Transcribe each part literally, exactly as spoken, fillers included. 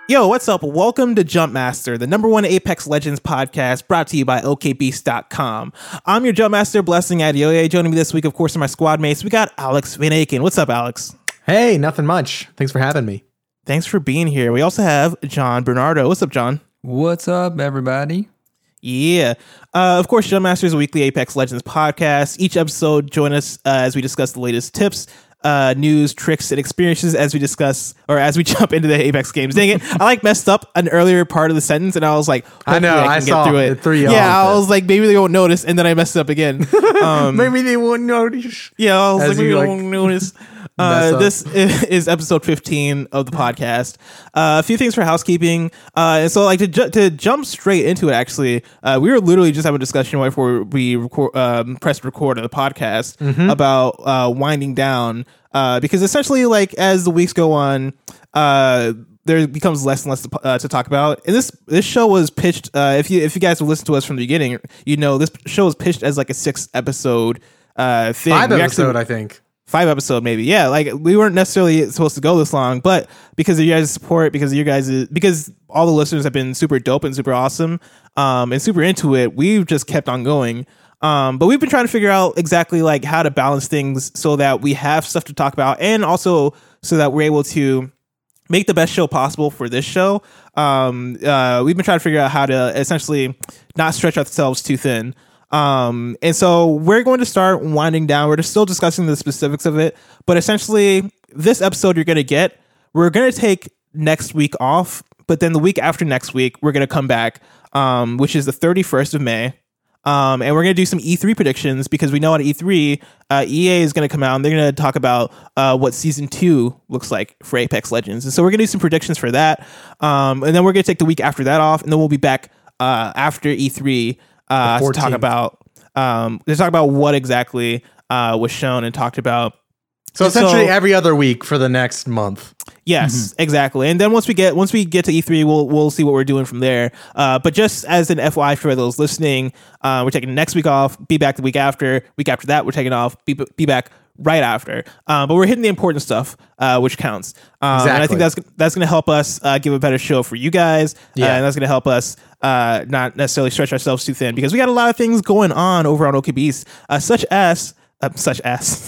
Yo, what's up? Welcome to Jumpmaster, the number one Apex Legends podcast brought to you by O K Beast dot com. I'm your Jumpmaster, Blessing Adeoye. Joining me this week, of course, are my squad mates. We got Alex Van Aken. What's up, Alex? Hey, nothing much. Thanks for having me. Thanks for being here. We also have John Bernardo. What's up, John? What's up, everybody? Yeah. Uh, of course, Jumpmaster is a weekly Apex Legends podcast. Each episode, join us uh, as we discuss the latest tips, uh, news, tricks, and experiences as we discuss, or as we jump into the Apex games. Dang it. I like messed up an earlier part of the sentence, and I was like, I know, I, I can saw get through it. it threw you yeah, off I it. was like, maybe they won't notice, and then I messed it up again. Um, Maybe they won't notice. Yeah, I was As like, maybe you, they like, won't notice. mess Uh, up. this is episode fifteen of the podcast. Uh, a few things for housekeeping. Uh, and so, like to ju- to jump straight into it, actually, uh, we were literally just having a discussion right before we record, um, pressed record of the podcast Mm-hmm. about uh, winding down. Uh, because essentially, like as the weeks go on, uh, there becomes less and less to, uh, to talk about. And this this show was pitched. Uh, if you if you guys have listened to us from the beginning, you know this show was pitched as like a six episode uh, thing. Five We episode, actually- I think. Five episode, maybe. Yeah, like we weren't necessarily supposed to go this long, but because of your guys' support, because of your guys' because all the listeners have been super dope and super awesome, um, and super into it, we've just kept on going. Um, but we've been trying to figure out exactly like how to balance things so that we have stuff to talk about, and also so that we're able to make the best show possible for this show. Um, uh, we've been trying to figure out how to essentially not stretch ourselves too thin. Um, and so we're going to start winding down. We're just still discussing the specifics of it, but essentially this episode you're going to get, we're going to take next week off, but then the week after next week, we're going to come back, um, which is the thirty-first of May. Um, and we're going to do some E three predictions because we know at E three, uh, E A is going to come out and they're going to talk about uh, what season two looks like for Apex Legends. And so we're going to do some predictions for that. Um, and then we're going to take the week after that off, and then we'll be back uh, after E three uh, to talk about um, to talk about what exactly uh, was shown and talked about. So And essentially so- every other week for the next month. Yes, exactly. And then once we get once we get to E three, we'll we'll see what we're doing from there. Uh, but just as an F Y I for those listening, uh, we're taking next week off. Be back the week after. Week after that, we're taking off. Be be back right after. Uh, but we're hitting the important stuff, uh, which counts. Um, And I think that's that's going to help us uh, give a better show for you guys. Yeah. Uh, and that's going to help us uh, not necessarily stretch ourselves too thin because we got a lot of things going on over on O K Beast, uh, such as. Uh, such as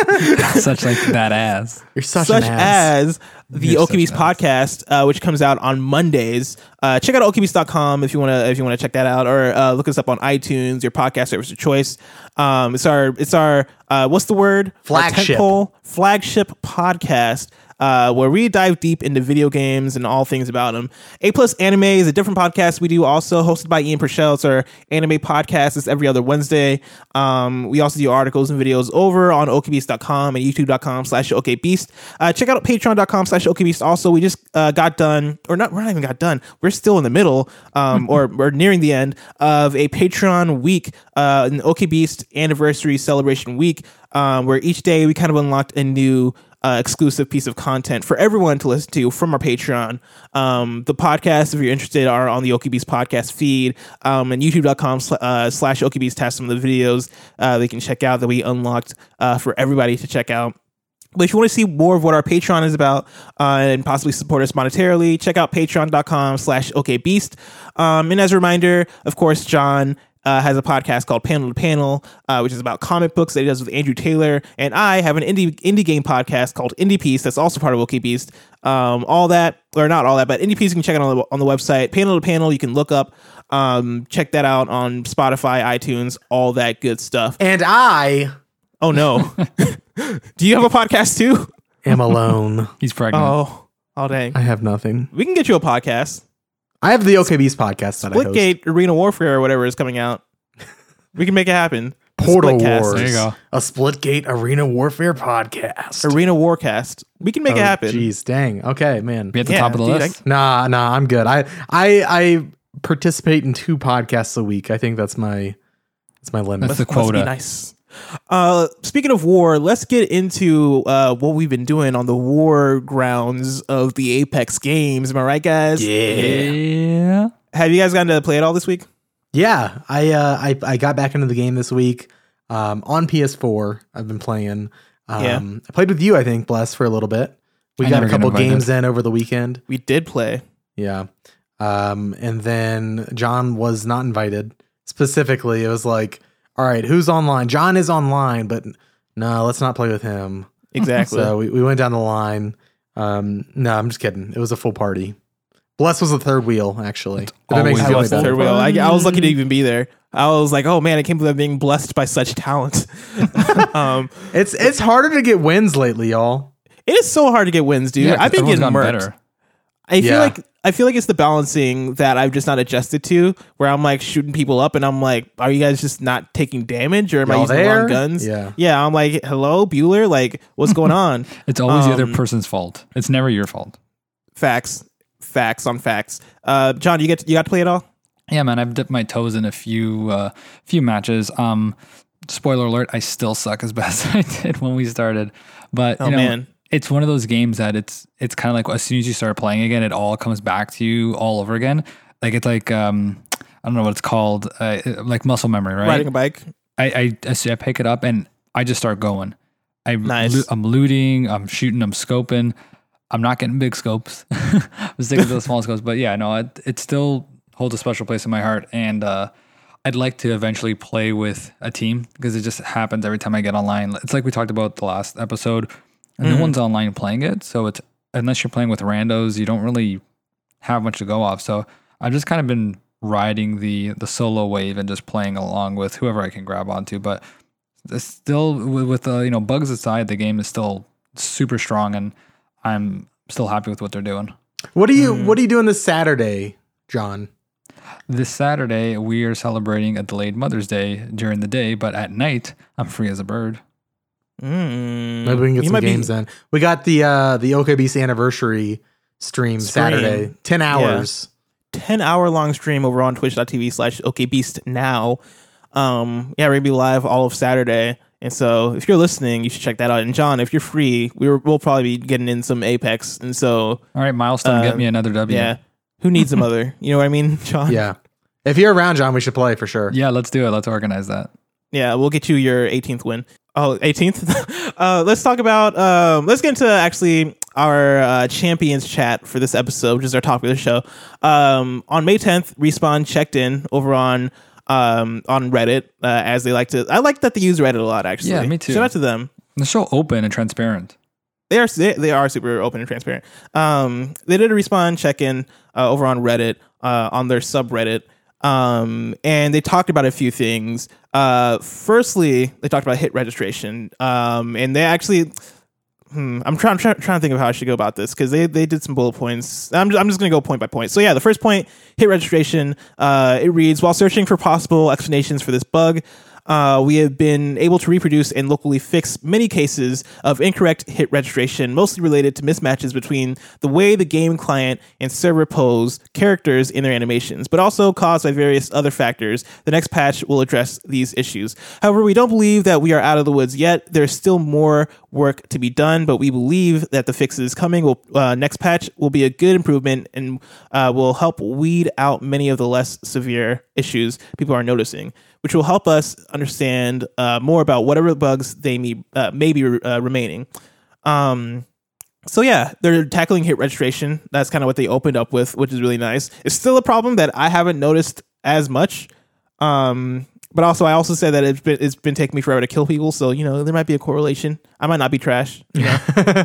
Such like that ass. You're such, such an ass. as the You're O K Beast such an ass. podcast, uh, which comes out on Mondays. Uh, check out O K Beast dot com if you want to if you want to check that out, or uh, look us up on iTunes, your podcast service of choice. Um, it's our it's our uh, what's the word? Our Flagship. tentpole flagship podcast. Uh, where we dive deep into video games and all things about them. A Plus Anime is a different podcast we do, also hosted by Ian Purcell. It's our anime podcast. It's every other Wednesday. Um, we also do articles and videos over on O K Beast dot com and YouTube dot com slash OKBeast. Uh, check out Patreon dot com slash OKBeast. Also, we just uh, got done, or not, we're not even got done. We're still in the middle, um, or we're nearing the end of a Patreon week, uh, an OKBeast anniversary celebration week, um, where each day we kind of unlocked a new Uh, exclusive piece of content for everyone to listen to from our Patreon. Um, the podcasts, if you're interested, are on the O K Beast podcast feed, um, and YouTube dot com sl- uh, slash OKBeast has some of the videos uh, they can check out that we unlocked uh, for everybody to check out. But if you want to see more of what our Patreon is about uh, and possibly support us monetarily, check out patreon dot com slash OKBeast. Um, and as a reminder, of course, John Uh, has a podcast called Panel to Panel, uh, which is about comic books that he does with Andrew Taylor. And I have an indie indie game podcast called Indie Piece that's also part of O K Beast. Um, all that, or not all that, but Indie Piece you can check out on the, on the website. Panel to Panel you can look up. Um, check that out on Spotify, iTunes, all that good stuff. And I Oh no. Do you have a podcast too? am alone. He's pregnant. Oh, oh dang. I have nothing. We can get you a podcast. I have the O K Beast podcast that I host. Splitgate Arena Warfare or whatever is coming out. We can make it happen. Portal Splitcast. Wars. There you go. A Splitgate Arena Warfare podcast. Arena Warcast. We can make it happen. Jeez, dang. Okay, man. Be at the Yeah, top of the dude, list. Nah, nah, I'm good. I I I participate in two podcasts a week. I think that's my that's my limit. That's the Must be quota. nice. Uh, speaking of war, let's get into uh, what we've been doing on the war grounds of the Apex games. Am I right, guys? Yeah. Have you guys gotten to play it all this week? Yeah, I uh I I got back into the game this week. Um on P S four. I've been playing. Um Yeah. I played with you, I think, Bless, for a little bit. We I got never a get couple invited. games in over the weekend. We did play. Yeah. Um, and then John was not invited. Specifically, it was like, all right, who's online? John is online, but no, let's not play with him. Exactly. So we, we went down the line. Um, no, I'm just kidding. It was a full party. Bless was the third wheel, actually. If it makes always you I feel was the any third better. wheel. I, I was lucky to even be there. I was like, oh man, I can't believe I'm being blessed by such talent. um, It's it's harder to get wins lately, y'all. it is so hard to get wins, dude. Yeah, 'cause I've been everyone's getting gotten murked. better. I feel Yeah. like I feel like it's the balancing that I've just not adjusted to, where I'm like shooting people up, and I'm like, are you guys just not taking damage, or am I Y'all using the there? wrong guns? Yeah. yeah. I'm like, hello, Bueller, like, what's going on? It's always the Um, other person's fault. It's never your fault. Facts, facts on facts. Uh, John, you get you got to play it all? Yeah, man, I've dipped my toes in a few uh, few matches. Um, spoiler alert: I still suck as bad as I did when we started. But you Oh, know, man. it's one of those games that it's it's kind of like as soon as you start playing again, it all comes back to you all over again. Like it's like um, I don't know what it's called, uh, like muscle memory, right? Riding a bike. I I, I see- I pick it up and I just start going. I Nice. loo- I'm looting, I'm shooting, I'm scoping. I'm not getting big scopes. I'm sticking to the small scopes, but yeah, no, it it still holds a special place in my heart, and uh, I'd like to eventually play with a team because it just happens every time I get online. It's like we talked about the last episode. No one's online playing it, so it's unless you're playing with randos, you don't really have much to go off. So I've just kind of been riding the the solo wave and just playing along with whoever I can grab onto. But it's still with, with uh, you know bugs aside, the game is still super strong, and I'm still happy with what they're doing. What are you What are you doing this Saturday, John? This Saturday we are celebrating a delayed Mother's Day during the day, but at night I'm free as a bird. Mm. Maybe we can get You some might be- games in. We got the uh, the O K B C anniversary stream, Stream. Saturday, ten hours. ten hour long stream over on twitch.tv slash okbeast now. Um, yeah, we're gonna be live all of Saturday. And so if you're listening, you should check that out. And John, if you're free, we were, we'll probably be getting in some Apex. And so, All right, milestone, get Um, me another W. yeah, who needs a mother? You know what I mean, John? Yeah. If you're around, John, we should play for sure. Yeah, let's do it. Let's organize that. Yeah, we'll get you your eighteenth win. Oh, eighteenth? uh, let's talk about, um, let's get into actually our uh, champions chat for this episode, which is our topic of the show. Um, on May tenth, Respawn checked in over on um, on Reddit, uh, as they like to. I like that they use Reddit a lot, actually. Yeah, me too. Shout out to them. The show open and transparent. They are they, they are super open and transparent. Um, they did a Respawn check in uh, over on Reddit, uh, on their subreddit. Um, and they talked about a few things. Uh, firstly, they talked about hit registration. Um, and they actually, hmm, I'm trying, trying, trying to think of how I should go about this because they, they did some bullet points. I'm just, I'm just going to go point by point. So yeah, the first point, hit registration. Uh, it reads, while searching for possible explanations for this bug, Uh, we have been able to reproduce and locally fix many cases of incorrect hit registration, mostly related to mismatches between the way the game client and server pose characters in their animations, but also caused by various other factors. The next patch will address these issues. However, we don't believe that we are out of the woods yet. There's still more work to be done, but we believe that the fixes coming will uh, next patch will be a good improvement and uh, will help weed out many of the less severe issues people are noticing, which will help us understand uh, more about whatever bugs they may, uh, may be uh, remaining. Um, so yeah, they're tackling hit registration. That's kind of what they opened up with, which is really nice. It's still a problem that I haven't noticed as much. Um, but also, I also said that it's been it's been taking me forever to kill people. So you know, there might be a correlation. I might not be trash. You know.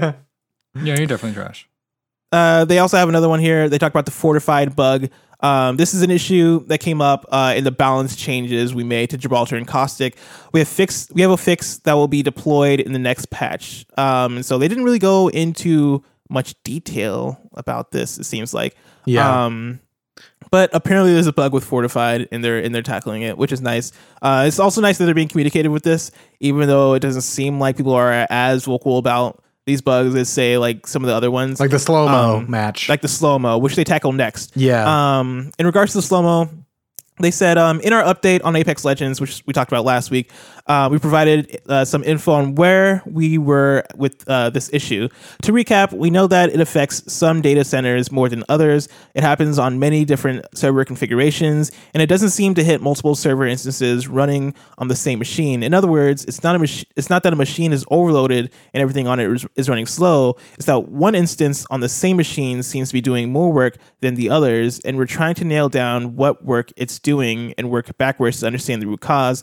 Yeah, you're definitely trash. Uh, they also have another one here. They talk about the fortified bug. Um, this is an issue that came up uh, in the balance changes we made to Gibraltar and Caustic. We have fixed. We have a fix that will be deployed in the next patch. Um, and so they didn't really go into much detail about this. It seems like. Yeah. Um, but apparently there's a bug with fortified, and they're and they're tackling it, which is nice. Uh, it's also nice that they're being communicated with this, even though it doesn't seem like people are as vocal about these bugs as say like some of the other ones, Like the slow mo Um, match. like the slow mo, which they tackle next. yeah. Um, in regards to the slow mo, They said um, in our update on Apex Legends, which we talked about last week, uh, we provided uh, some info on where we were with uh, this issue. To recap, we know that it affects some data centers more than others. It happens on many different server configurations, and it doesn't seem to hit multiple server instances running on the same machine. In other words, it's not a mach- it's not that a machine is overloaded and everything on it is, is running slow. It's that one instance on the same machine seems to be doing more work than the others, and we're trying to nail down what work it's doing and work backwards to understand the root cause.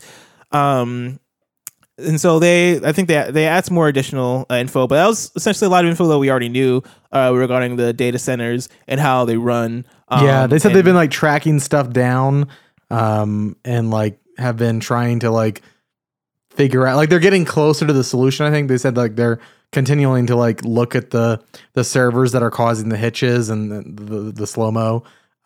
Um, and so they, I think they they add some more additional uh, info, but that was essentially a lot of info that we already knew uh, regarding the data centers and how they run. Um, yeah, they said and, they've been like tracking stuff down, um, and like have been trying to like figure out, like they're getting closer to the solution. I think they said like they're continuing to like look at the the servers that are causing the hitches and the the, the slow mo.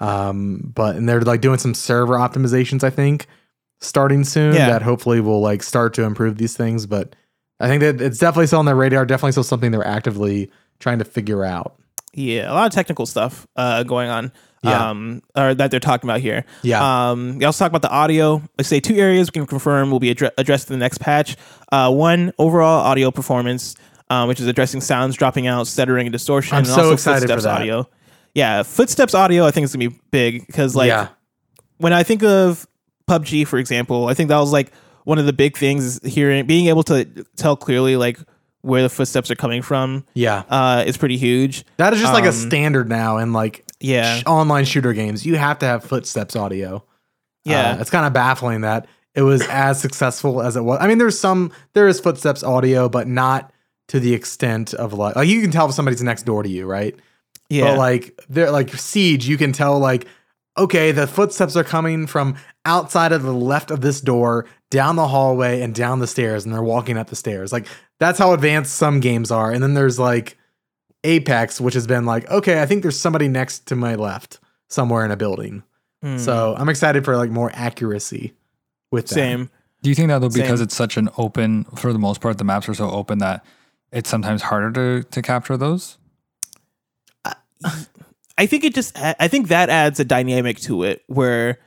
Um, but and they're like doing some server optimizations, I think, starting soon Yeah. that hopefully will like start to improve these things. But I think that it's definitely still on their radar, definitely still something they're actively trying to figure out. Yeah, a lot of technical stuff uh, going on. Yeah. Um, or that they're talking about here. Yeah. Um, they also talk about the audio. They say two areas we can confirm will be addre- addressed in the next patch. Uh, one, overall audio performance, uh, which is addressing sounds dropping out, stuttering, and distortion. I'm and so also excited for footsteps that. audio. Yeah, footsteps audio I think is gonna be big because like yeah. when I think of P U B G, for example, I think that was like one of the big things is hearing, being able to tell clearly like where the footsteps are coming from. Yeah. Uh, is pretty huge. That is just like a Um, standard now in like Yeah. sh- online shooter games. You have to have footsteps audio. Yeah. Uh, it's kind of baffling that it was as successful as it was. I mean, there's some, there is footsteps audio, but not to the extent of like, like you can tell if somebody's next door to you, right? Yeah. But like they're like Siege, you can tell like, okay, the footsteps are coming from outside of the left of this door, down the hallway and down the stairs, and they're walking up the stairs. Like that's how advanced some games are. And then there's like Apex, which has been like, okay, I think there's somebody next to my left somewhere in a building. Hmm. So I'm excited for like more accuracy with that. Same. Do you think that though, because Same. it's such an open, for the most part, the maps are so open that it's sometimes harder to, to capture those? I think it just, I think that adds a dynamic to it where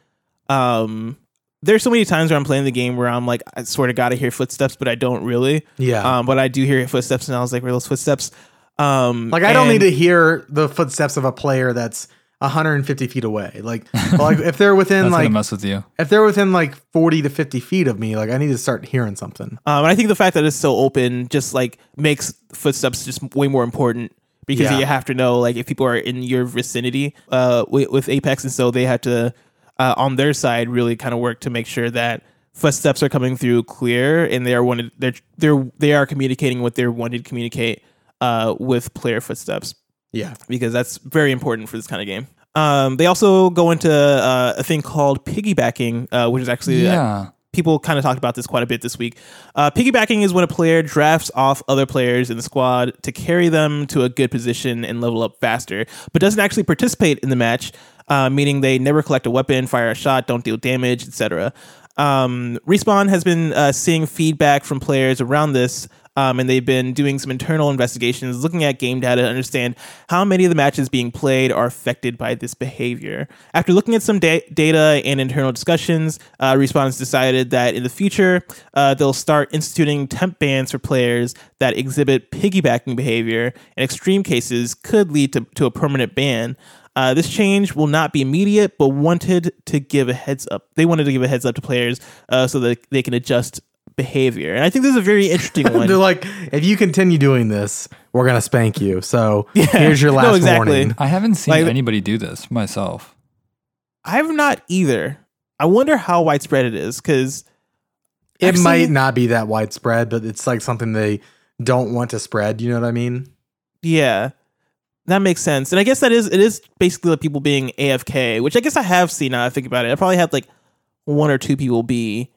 um, there's so many times where I'm playing the game where I'm like, I sort of got to hear footsteps, but I don't really. Yeah. Um, but I do hear footsteps, and I was like, where are those footsteps? Um, Like I don't and- need to hear the footsteps of a player that's one hundred fifty feet away. Like, like if they're within That's like gonna mess with you. if they're within like forty to fifty feet of me, like I need to start hearing something. Um, and I think the fact that it's so open just like makes footsteps just way more important because Yeah. you have to know like if people are in your vicinity uh, with, with Apex, and so they have to uh, on their side really kind of work to make sure that footsteps are coming through clear and they are wanted they're they're they are communicating what they're wanting to communicate uh, with player footsteps, Yeah. because that's very important for this kind of game. Um, they also go into uh, a thing called piggybacking, uh, which is actually uh, Yeah. people kind of talked about this quite a bit this week. Uh, piggybacking is when a player drafts off other players in the squad to carry them to a good position and level up faster, but doesn't actually participate in the match, uh, meaning they never collect a weapon, fire a shot, don't deal damage, et cetera. Um, Respawn has been uh, seeing feedback from players around this, um, and they've been doing some internal investigations, looking at game data to understand how many of the matches being played are affected by this behavior. After looking at some da- data and internal discussions, uh, Respawn has decided that in the future, uh, they'll start instituting temp bans for players that exhibit piggybacking behavior. In extreme cases, could lead to, to a permanent ban. Uh, this change will not be immediate, but wanted to give a heads up. They wanted to give a heads up to players uh, so that they can adjust behavior. And I think this is a very interesting one. They're like, if you continue doing this, we're gonna spank you. So Yeah. here's your No, last exactly. warning. I haven't seen Like- anybody do this myself. I have not either. I wonder how widespread it is, because It Actually- might not be that widespread, but it's like something they don't want to spread. You know what I mean? yeah, that makes sense. And I guess that is it is basically like people being A F K, which I guess I have seen now that I think about it. I probably had like one or two people be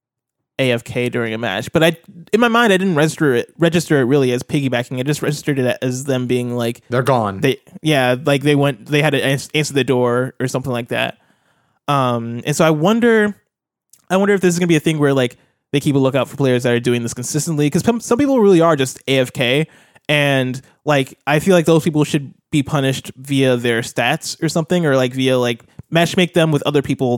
A F K during a match, but I in my mind I didn't register it register it really as piggybacking. I just registered it as them being like They're gone. they yeah like they went they had to ans- answer the door or something like that. Um, and so I wonder, I wonder if this is gonna be a thing where like they keep a lookout for players that are doing this consistently, because some people really are just A F K, and like I feel like those people should be punished via their stats or something, or like via like matchmake them with other people that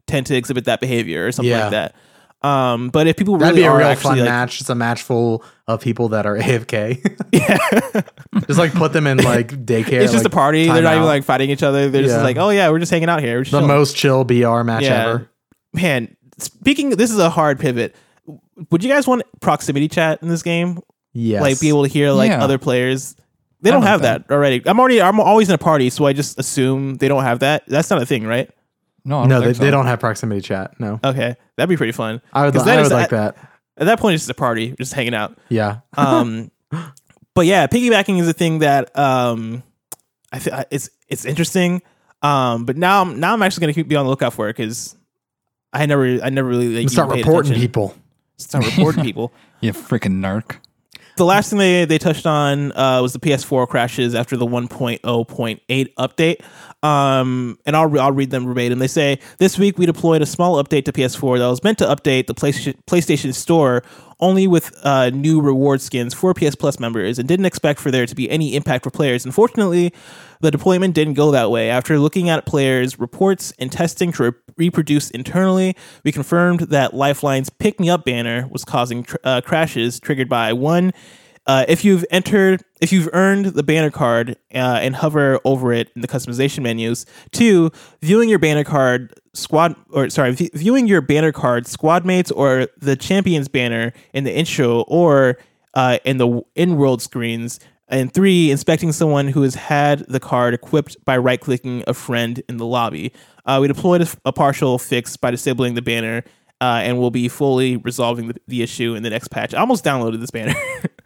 tend to exhibit that behavior or something Yeah. like that. Um, but if people That'd really be a are real actually fun like, match. It's a match full of people that are A F K. yeah, Just like put them in like daycare. it's just like, a party. They're not even timeout. like fighting each other. They're just Yeah. like, oh yeah, we're just hanging out here. We're just the chilling. most chill B R match Yeah. ever. Man, speaking, this is a hard pivot. Would you guys want proximity chat in this game? Yes. Like be able to hear like Yeah. other players? They I don't like have that. that. already. I'm already. I'm always in a party, so I just assume they don't have that. That's not a thing, right? No, I don't no, they, think so. they don't have proximity chat. No. Okay, that'd be pretty fun. I would, 'Cause I that would is- like that. At that point, it's just a party, just hanging out. Yeah. Um, but yeah, piggybacking is a thing that um, I th- it's it's interesting. Um, but now I'm now I'm actually gonna keep be on the lookout for it because I never I never really like, Let's start even paid reporting attention. people. Start reporting people. You freaking narc. The last thing they, they touched on uh, was the P S four crashes after the one point oh point eight update. Um, and I'll, I'll read them verbatim. They say, this week we deployed a small update to P S four that was meant to update the PlayStation, PlayStation Store only with uh, new reward skins for P S Plus members and didn't expect for there to be any impact for players. Unfortunately, the deployment didn't go that way. After looking at players' reports and testing to re- reproduce internally, we confirmed that Lifeline's Pick Me Up banner was causing tr- uh, crashes triggered by one, uh, if you've entered, if you've earned the banner card uh, and hover over it in the customization menus. Two, viewing your banner card squad, or sorry, v- viewing your banner card squad mates or the champions banner in the intro or uh, in the in-world screens. And three, inspecting someone who has had the card equipped by right-clicking a friend in the lobby. Uh, we deployed a, a partial fix by disabling the banner, uh, and we'll be fully resolving the, the issue in the next patch. I almost downloaded this banner,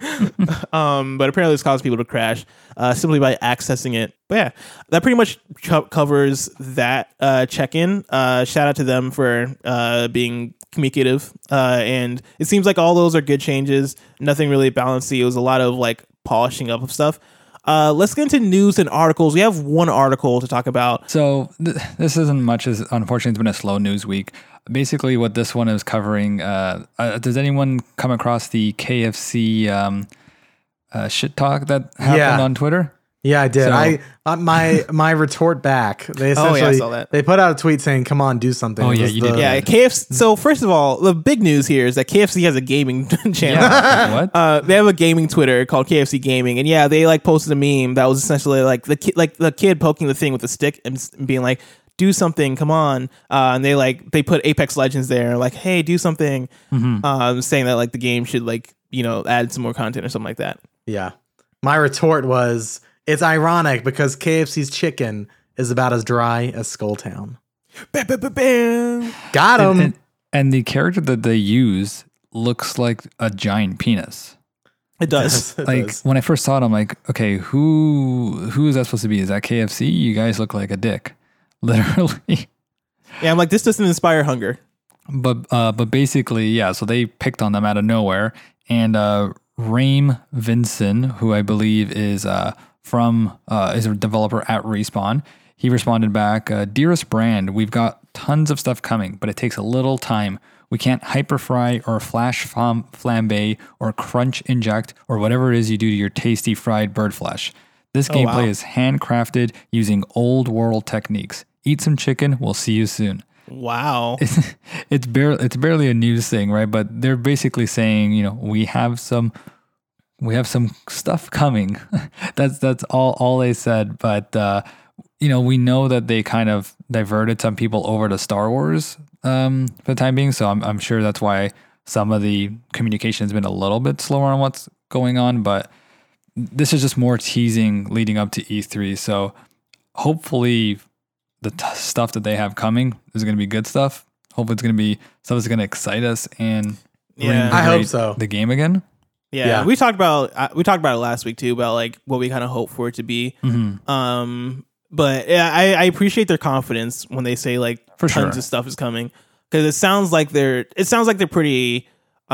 um, but apparently it's caused people to crash uh, simply by accessing it. But yeah, that pretty much co- covers that uh, check-in. Uh, shout out to them for uh, being communicative, uh, and it seems like all those are good changes. Nothing really bouncy. It was a lot of like polishing up of stuff. Uh, let's get into news and articles. We have one article to talk about. So th- this isn't much as unfortunately it's been a slow news week. Basically, what this one is covering. Uh, uh, does anyone come across the K F C um, uh, shit talk that happened Yeah. on Twitter? Yeah, I did. So- I uh, my my retort back. They Oh, essentially yeah, I saw that. they put out a tweet saying, "Come on, do something." Oh, It yeah, was you the- did. Yeah, K F C. So first of all, the big news here is that K F C has a gaming channel. Yeah. What? Uh, they have a gaming Twitter called K F C Gaming, and yeah, they like posted a meme that was essentially like the kid, like the kid poking the thing with a stick and s- being like, "Do something, come on!" Uh, and they like they put Apex Legends there, like, "Hey, do something," um, saying that like the game should like you know add some more content or something like that. Yeah. My retort was, "It's ironic because K F C's chicken is about as dry as Skulltown." Bam, bam, bam, bam. Got him. and, and, and the character that they use looks like a giant penis. It does. It Like does. when I first saw it, I'm like, okay, who who is that supposed to be? Is that K F C? You guys look like a dick, literally. Yeah, I'm like, this doesn't inspire hunger. But uh, but basically, yeah. So they picked on them out of nowhere, and uh, Rame Vinson, who I believe is uh, from uh, is a developer at Respawn, he responded back, uh, "Dearest brand, we've got tons of stuff coming, but it takes a little time. We can't hyperfry or flash flam- flambe or crunch inject or whatever it is you do to your tasty fried bird flesh. This Oh, gameplay wow. is handcrafted using old world techniques. Eat some chicken. We'll see you soon." Wow. it's barely it's barely a news thing, right? But they're basically saying, you know, we have some we have some stuff coming. that's that's all all they said. But uh, you know, we know that they kind of diverted some people over to Star Wars um, for the time being. So I'm I'm sure that's why some of the communication has been a little bit slower on what's going on. But this is just more teasing leading up to E three. So hopefully the t- stuff that they have coming is going to be good stuff. Hopefully it's going to be stuff that's going to excite us and Yeah. I hope reinvigorate so. the game again. Yeah, Yeah. we talked about uh, we talked about it last week too about like what we kind of hope for it to be. Mm-hmm. Um, but yeah, I, I appreciate their confidence when they say like For tons sure. of stuff is coming because it sounds like they're it sounds like they're pretty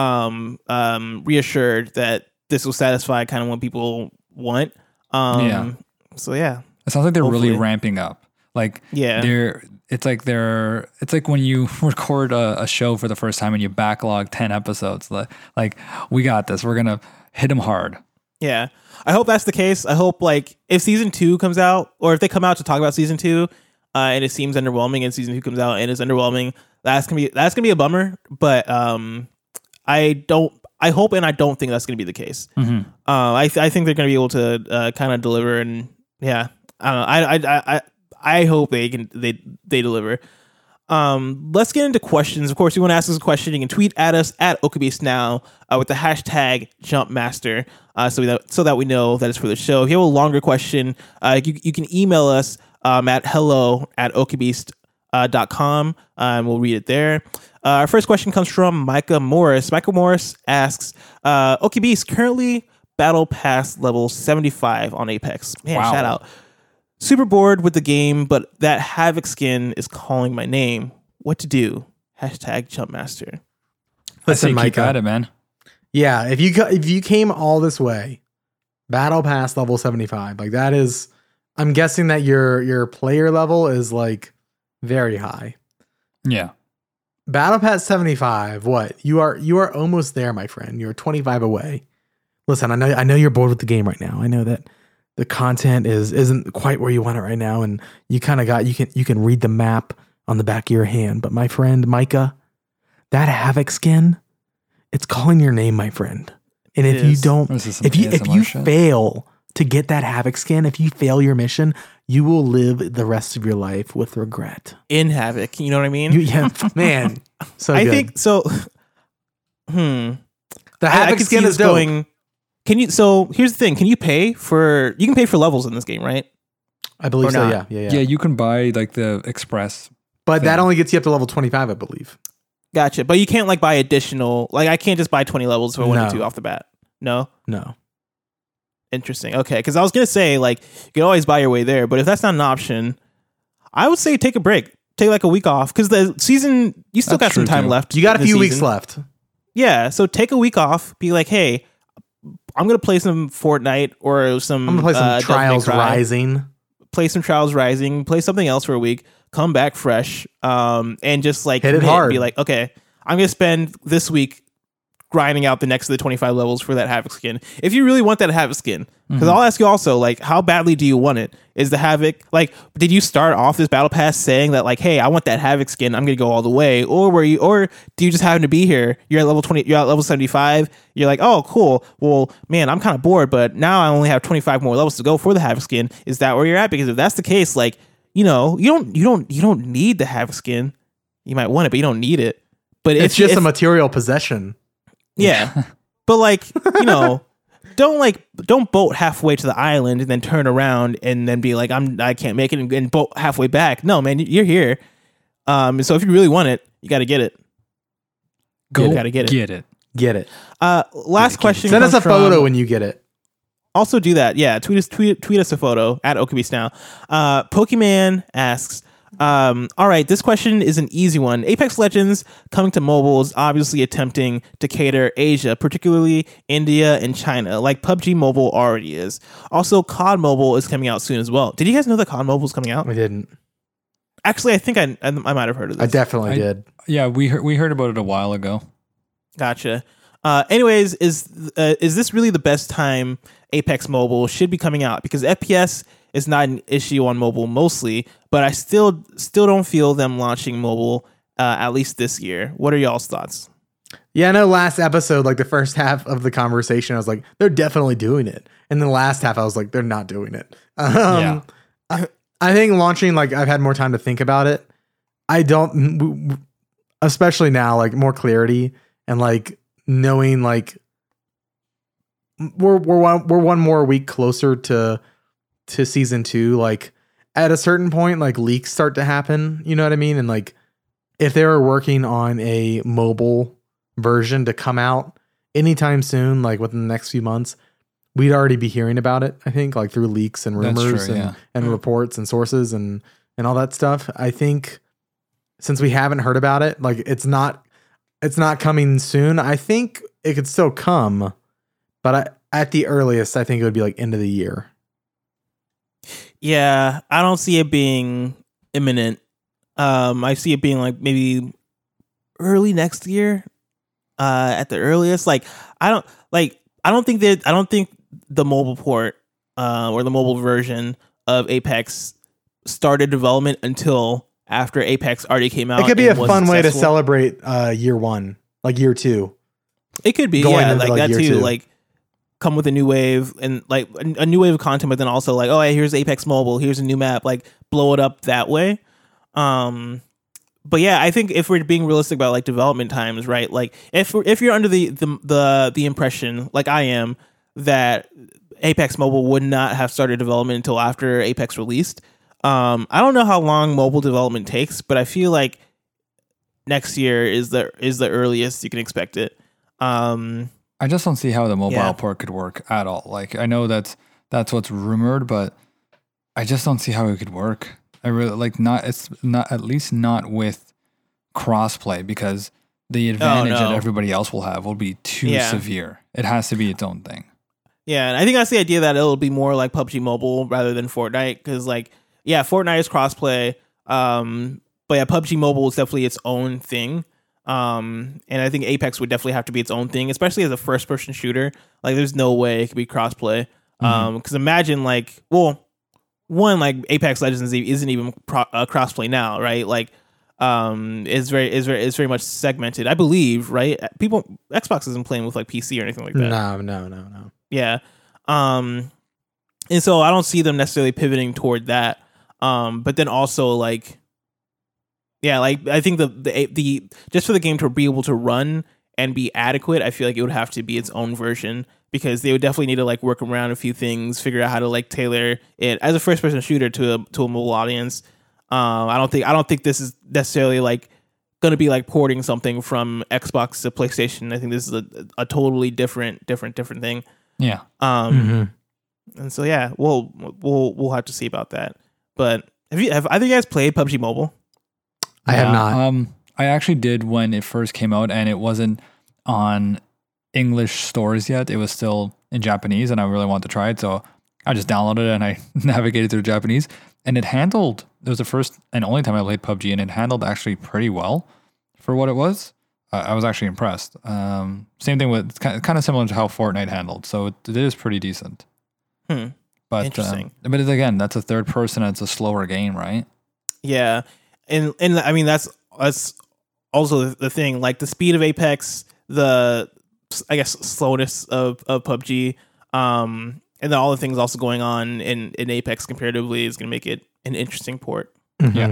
um um reassured that this will satisfy kind of what people want. Um, Yeah. So yeah, It sounds like they're really Hopefully. ramping up. Like Yeah. they're it's like they're it's like when you record a, a show for the first time and you backlog ten episodes. Like, like we got this. We're gonna hit them hard. yeah. I hope that's the case. I hope like if season two comes out or if they come out to talk about season two, uh, and it seems underwhelming, and season two comes out and it's underwhelming, that's gonna be that's gonna be a bummer. But um, I don't. I hope and I don't think that's gonna be the case. Mm-hmm. Uh, I th- I think they're gonna be able to uh, kind of deliver, and yeah, I don't know. I I I I hope they can they they deliver. Um, let's get into questions. Of course, you want to ask us a question, you can tweet at us at OkaBeast now uh, with the hashtag JumpMaster, uh, so that so that we know that it's for the show. If you have a longer question, uh, you you can email us um, at hello at okabeast dot com, uh, and we'll read it there. Uh, our first question comes from Micah Morris. Micah Morris asks, uh, OkaBeast currently Battle Pass level seventy-five on Apex. Man, Wow. shout out. Super bored with the game, but that Havoc skin is calling my name. What to do? Hashtag Jumpmaster. I Listen, say keep Micah. at it, man. Yeah, if you co- if you came all this way, Battle Pass level seventy-five, like that is, I'm guessing that your your player level is like very high. Yeah. Battle Pass seventy-five, what? You are you are almost there, my friend. You're twenty-five away. Listen, I know I know you're bored with the game right now. I know that the content is isn't quite where you want it right now, and you kind of got you can you can read the map on the back of your hand. But my friend Micah, that Havoc skin, it's calling your name, my friend. And It if you is. don't, This is some if you A S if M R you shit. fail to get that Havoc skin, if you fail your mission, you will live the rest of your life with regret. In Havoc, you know what I mean? You, yeah, man. So I good. think so. Hmm. the I, I Havoc could skin see is this dope. going. Can you? So here's the thing. Can you pay for? You can pay for levels in this game, right? I believe or so. not. Yeah, yeah, yeah, yeah. You can buy like the express. But that thing. only gets you up to level twenty-five, I believe. Gotcha. But you can't like buy additional. Like I can't just buy twenty levels if I wanted No. to off the bat. No. No. Interesting. Okay, because I was gonna say like you can always buy your way there, but if that's not an option, I would say take a break, take like a week off, because the season you still That's got some true, time too. left. You got a in the few weeks season. left. Yeah, so take a week off. Be like, hey, I'm gonna play some Fortnite or some. I'm gonna play some uh, Devil May Trials Cry. Rising. Play some Trials Rising. Play something else for a week. Come back fresh, um, and just like Hit it commit, hard. Be like, okay, I'm gonna spend this week grinding out the next of the twenty-five levels for that Havoc skin. If you really want that Havoc skin, because Mm-hmm. I'll ask you also, like, how badly do you want it? Is the Havoc like? Did you start off this battle pass saying that like, hey, I want that Havoc skin, I'm gonna go all the way, or were you, or do you just happen to be here? You're at level twenty, you're at level seventy-five. You're like, oh, cool. Well, man, I'm kind of bored, but now I only have twenty-five more levels to go for the Havoc skin. Is that where you're at? Because if that's the case, like, you know, you don't, you don't, you don't need the Havoc skin. You might want it, but you don't need it. But It's if, just if, a material possession. yeah. But like, you know, don't like don't boat halfway to the island and then turn around and then be like, I'm I can't make it and, and boat halfway back. No, man, you're here. Um, so if you really want it, you got to get it. Go You gotta get it. Get it. Get it. Uh, last question. Send us a comes from- photo when you get it. Also do that. Yeah, tweet us tweet tweet us a photo at OkaBeast now. Uh, Pokemon asks, um, all right, this question is an easy one. Apex Legends coming to mobile is obviously attempting to cater Asia, particularly India and China, like P U B G Mobile already is. Also, C O D Mobile is coming out soon as well. Did you guys know that C O D Mobile is coming out? I didn't. Actually, I think I I, I might have heard of this. I definitely I- did. Yeah, we heard we heard about it a while ago. Gotcha. Uh, anyways, is uh, is this really the best time Apex Mobile should be coming out? Because F P S is not an issue on mobile mostly, but I still still don't feel them launching mobile uh, at least this year. What are y'all's thoughts? Yeah, I know last episode, like the first half of the conversation, I was like, they're definitely doing it. And then the last half, I was like, they're not doing it. Um, Yeah. I, I think launching, like, I've had more time to think about it. I don't, w- w- especially now, like, more clarity and, like, knowing, like, we're, we're, one, we're one more week closer to, to season two. Like, at a certain point, like, leaks start to happen. You know what I mean? And, like, if they were working on a mobile version to come out anytime soon, like within the next few months, we'd already be hearing about it, I think, like through leaks and That's rumors true, and, yeah. and Mm. reports and sources and, and all that stuff. I think since we haven't heard about it, like it's not, it's not coming soon. I think it could still come, but I, at the earliest, I think it would be like end of the year. Yeah, I don't see it being imminent. Um, I see it being like maybe early next year, uh, at the earliest. Like, I don't like. I don't think that. I don't think the mobile port, uh, or the mobile version of Apex started development until after Apex already came out. It could be a and was fun way to successful. celebrate uh, year one, like year two. It could be, going yeah, into, like like, that year too. two. Like come with a new wave and like a, a new wave of content, but then also like, oh, hey, here's Apex Mobile, here's a new map, like blow it up that way. Um, but yeah, I think if we're being realistic about like development times, right? Like if if you're under the the the, the impression, like I am, that Apex Mobile would not have started development until after Apex released. Um, I don't know how long mobile development takes, but I feel like next year is the is the earliest you can expect it. Um, I just don't see how the mobile Yeah. port could work at all. Like I know that's that's what's rumored, but I just don't see how it could work. I really like not it's not at least not with crossplay because the advantage no. that everybody else will have will be too Yeah. severe. It has to be its own thing. Yeah, and I think that's the idea that it'll be more like P U B G Mobile rather than Fortnite, because like, yeah, Fortnite is crossplay, um, but yeah, P U B G Mobile is definitely its own thing, um, and I think Apex would definitely have to be its own thing, especially as a first-person shooter. Like, there's no way it could be crossplay, um, because imagine like, well, one like Apex Legends isn't even pro- uh, crossplay now, right? Like, um, it's very, is very, it's very much segmented, I believe, right? People, Xbox isn't playing with like P C or anything like that. No, no, no, no. Yeah. Um, and so I don't see them necessarily pivoting toward that. Um, but then also like, yeah, like I think the, the, the, just for the game to be able to run and be adequate, I feel like it would have to be its own version, because they would definitely need to like work around a few things, figure out how to like tailor it as a first person shooter to a, to a mobile audience. Um, I don't think, I don't think this is necessarily like going to be like porting something from Xbox to PlayStation. I think this is a, a totally different, different, different thing. Yeah. Um, Mm-hmm. and so yeah, we'll we'll we'll have to see about that. But have you have either of you guys played P U B G Mobile? I have Yeah, not. Um, I actually did when it first came out, and it wasn't on English stores yet. It was still in Japanese, and I really wanted to try it, so I just downloaded it and I navigated through Japanese, and it handled. It was the first and only time I played P U B G, and it handled actually pretty well for what it was. Uh, I was actually impressed. Um, same thing with it's kind of, kind of similar to how Fortnite handled, so it, it is pretty decent. Hmm. But Interesting. Um, but it's, again, that's a third person. It's a slower game, right? Yeah, and and I mean that's that's also the thing. Like the speed of Apex, the I guess slowness of of P U B G, um, and then all the things also going on in in Apex comparatively is going to make it an interesting port. Mhm. Yeah.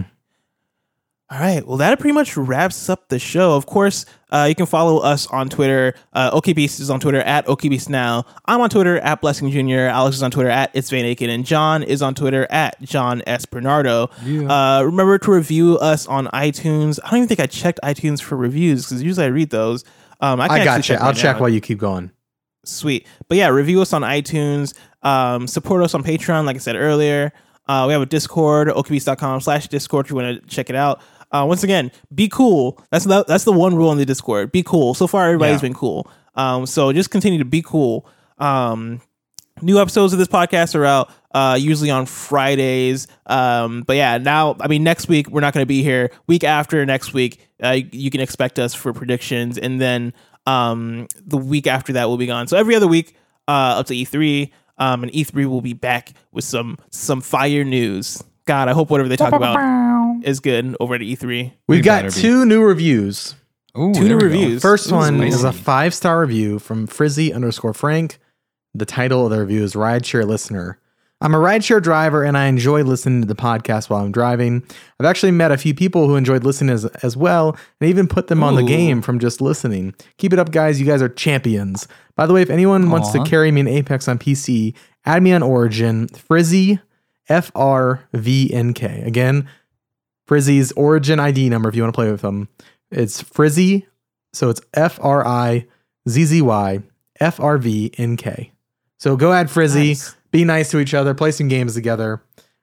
All right. Well, that pretty much wraps up the show. Of course, uh, you can follow us on Twitter. Uh, OKBeast is on Twitter at OKBeast Now. I'm on Twitter at Blessing Junior Alex is on Twitter at It's Van Aiken. And John is on Twitter at John S. Bernardo. Yeah. Uh, remember to review us on iTunes. I don't even think I checked iTunes for reviews because usually I read those. Um, I, can I actually got you. check I'll right check now. while you keep going. Sweet. But yeah, review us on iTunes. Um, support us on Patreon, like I said earlier. Uh, we have a Discord, okbeast.com slash Discord if you want to check it out. Uh, once again, be cool. That's the, that's the one rule in the Discord. Be cool. So far, everybody's Yeah. been cool. Um, so just continue to be cool. Um, new episodes of this podcast are out uh, usually on Fridays. Um, but yeah, now, I mean, next week, we're not going to be here. Week after next week, uh, you can expect us for predictions. And then um, the week after that, we'll be gone. So every other week uh, up to E three. Um, and E three will be back with some some fire news. God, I hope whatever they talk about is good over at E three. We've We got better be. two new reviews. Ooh, Two there new we go. reviews. First Ooh, one is a spicy. five star review from Frizzy underscore Frank. The title of the review is Rideshare Listener. I'm a rideshare driver and I enjoy listening to the podcast while I'm driving. I've actually met a few people who enjoyed listening as, as well and even put them on the Ooh. game from just listening. Keep it up, guys. You guys are champions. By the way, if anyone wants to Aw. carry me in Apex on P C, add me on Origin. Frizzy, F R V N K. Again, Frizzy's Origin I D number if you want to play with them. It's Frizzy, so it's F R I Z Z Y F R V N K. So go add Frizzy, Nice. be nice to each other, play some games together.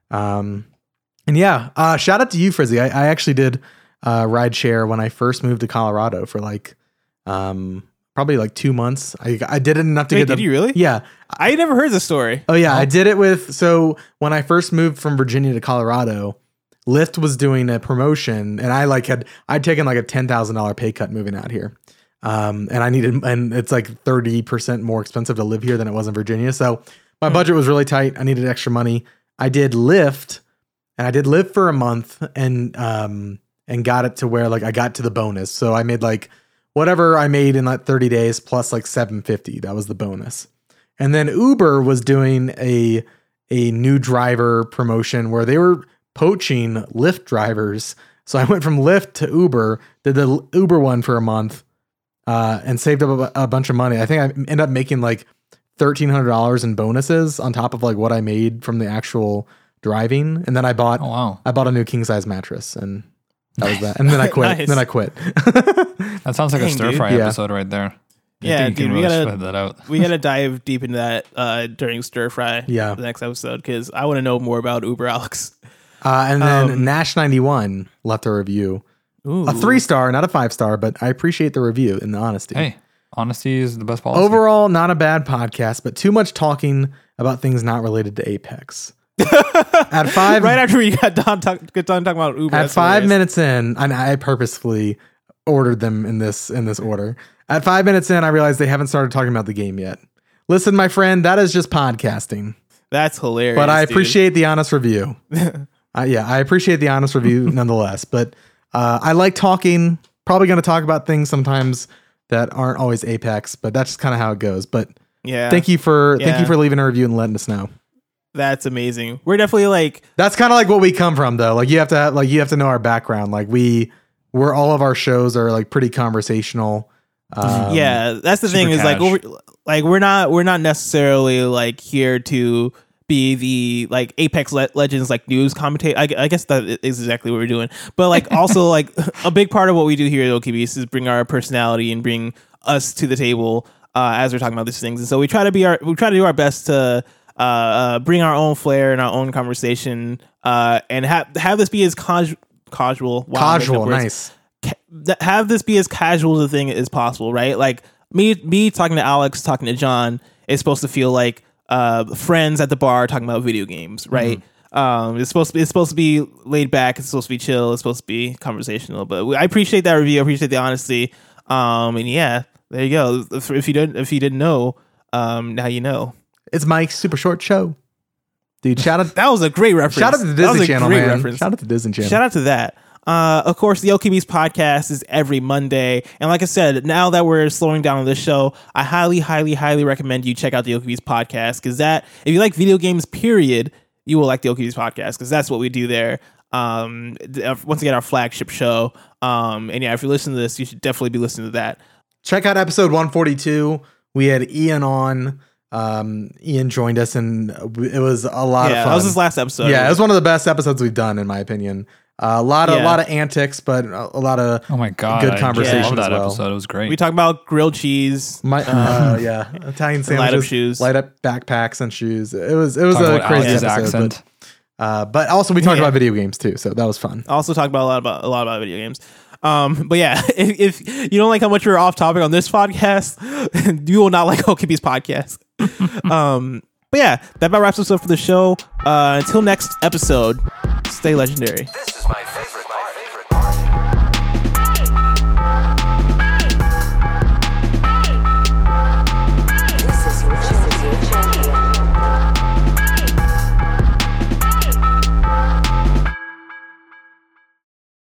Um, and yeah, uh, shout out to you, Frizzy. I, I actually did uh, rideshare when I first moved to Colorado for like um, probably like two months. I, I did it enough to Wait, get the did you really? Yeah. I never heard this story. Oh yeah, I did it with, so when I first moved from Virginia to Colorado, Lyft was doing a promotion and I like had, I'd taken like a ten thousand dollars pay cut moving out here. Um, and I needed, and it's like thirty percent more expensive to live here than it was in Virginia. So my budget was really tight. I needed extra money. I did Lyft and I did live for a month and um and got it to where like I got to the bonus. So I made like whatever I made in like thirty days plus like seven fifty. That was the bonus. And then Uber was doing a a new driver promotion where they were poaching Lyft drivers. So I went from Lyft to Uber, did the Uber one for a month, uh, and saved up a, a bunch of money. I think I ended up making like thirteen hundred dollars in bonuses on top of like what I made from the actual driving. And then I bought Oh wow, I bought a new king size mattress, and that was that. And then I quit. Nice. And then I quit. that sounds like Dang, a stir dude. fry Yeah. episode right there. I Yeah, think you dude, can we really gotta- spread that out. We got to dive deep into that uh, during Stir Fry. Yeah. The next episode, because I want to know more about Uber Alex. Uh, and then Um, Nash ninety-one left a review. Ooh. A three star, not a five star, but I appreciate the review and the honesty. Hey, honesty is the best policy. Overall, not a bad podcast, but too much talking about things not related to Apex. At five, Right after we got done, talk, got done talking about Uber. at that's five hilarious. minutes in, and I purposefully ordered them in this in this order. At five minutes in, I realized they haven't started talking about the game yet. Listen, my friend, that is just podcasting. That's hilarious. But I dude. appreciate the honest review. uh, yeah, I appreciate the honest review nonetheless. But uh, I like talking. Probably going to talk about things sometimes that aren't always Apex, but that's just kind of how it goes. But Yeah. thank you for thank Yeah. you for leaving a review and letting us know. That's amazing. We're definitely like, That's kind of like what we come from, though. Like you have to have, like you have to know our background. Like we, we're all of our shows are like pretty conversational. Um, yeah, that's the super thing is like, cash. we're, like we're not we're not necessarily like here to be the like Apex Le- Legends like news commentator. I, gu- I guess that is exactly what we're doing. But like also like a big part of what we do here at O K B is bring our personality and bring us to the table uh, as we're talking about these things. And so we try to be our we try to do our best to uh, uh, bring our own flair and our own conversation uh, and have have this be as casu- casual. Wow, I'm making up casual, words. nice. Ca- th- have this be as casual as a thing as possible, right? Like me, me talking to Alex, talking to John is supposed to feel like uh, friends at the bar talking about video games, right? Um, it's supposed to be, it's supposed to be laid back. It's supposed to be chill. It's supposed to be conversational. But we, I appreciate that review. I appreciate the honesty. Um, and yeah, there you go. If, if you didn't, if you didn't know, um, now you know. It's Mike's super short show, dude. Shout out, That was a great reference. shout out to the That was Disney a Channel, great man. reference. Shout out to Disney Channel. Shout out to that. Uh, of course, the O K B's podcast is every Monday. And like I said, now that we're slowing down on this show, I highly, highly, highly recommend you check out the O K B's podcast. Because that, if you like video games, period, you will like the O K B's podcast. Because that's what we do there. Um, once again, our flagship show. Um, and yeah, if you listen to this, you should definitely be listening to that. Check out episode one forty-two. We had Ian on. Um, Ian joined us, and it was a lot Yeah, of fun. that was his last episode. yeah, it was one of the best episodes we've done, in my opinion. Uh, a lot of Yeah. a lot of antics, but a, a lot of Oh my god, good I conversation love that as well. episode. It was great. We talk about grilled cheese. my uh, yeah Italian light up sandwiches, shoes. light up backpacks and shoes. It was it was Talk a about crazy Alex's episode, accent. But, uh, but also we talked Yeah. about video games too, so that was fun. Also talk about a lot about a lot about video games. Um, but yeah, if, if you don't like how much we're off topic on this podcast, you will not like O K B's podcast. um, but yeah, that about wraps us up for the show. Uh, until next episode, stay legendary. This is my